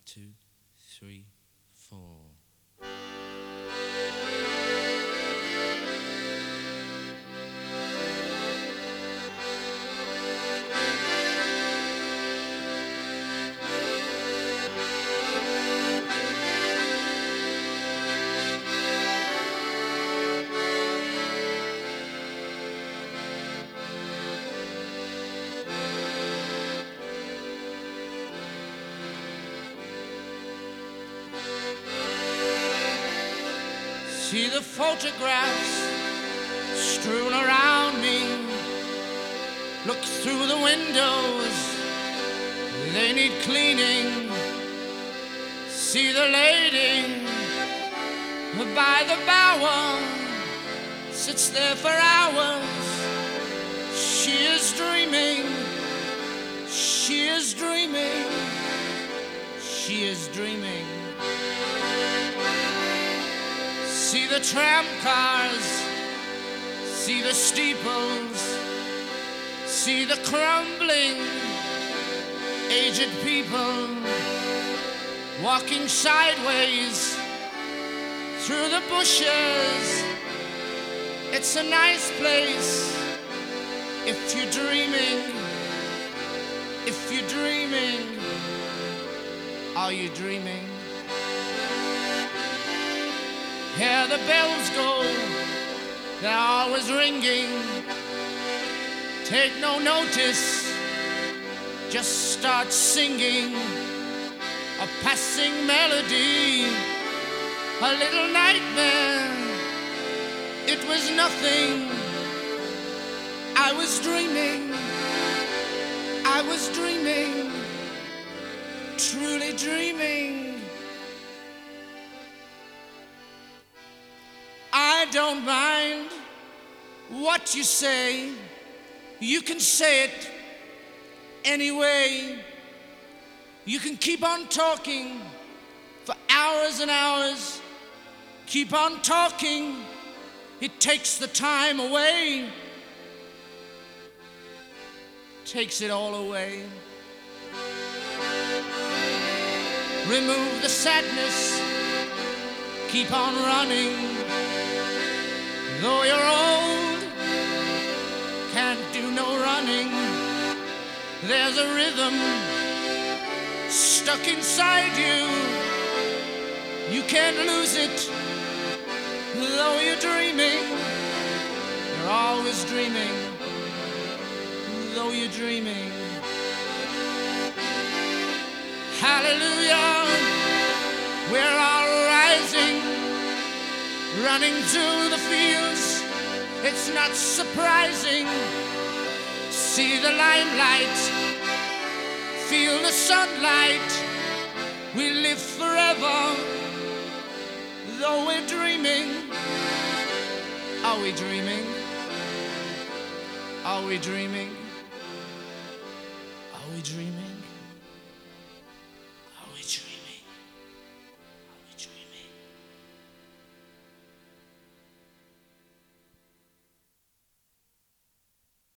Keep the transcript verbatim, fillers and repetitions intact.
two, three, four. See the photographs strewn around me. Look through the windows, they need cleaning. See the lady by the bower, sits there for hours. She is dreaming, she is dreaming, she is dreaming. See the tram cars, see the steeples, see the crumbling, aged people walking sideways through the bushes. It's a nice place if you're dreaming, if you're dreaming. Are you dreaming? Hear the bells go, they're always ringing. Take no notice, just start singing a passing melody, a little nightmare. It was nothing. I was dreaming, I was dreaming, truly dreaming. I don't mind what you say, you can say it anyway. You can keep on talking for hours and hours. Keep on talking, it takes the time away, takes it all away. Remove the sadness, keep on running. Though you're old, can't do no running. There's a rhythm stuck inside you, you can't lose it. Though you're dreaming, you're always dreaming. Though you're dreaming. Hallelujah, we're all rising, running to the fields. It's not surprising. See the limelight, feel the sunlight. We live forever, though we're dreaming. Are we dreaming? Are we dreaming? Are we dreaming?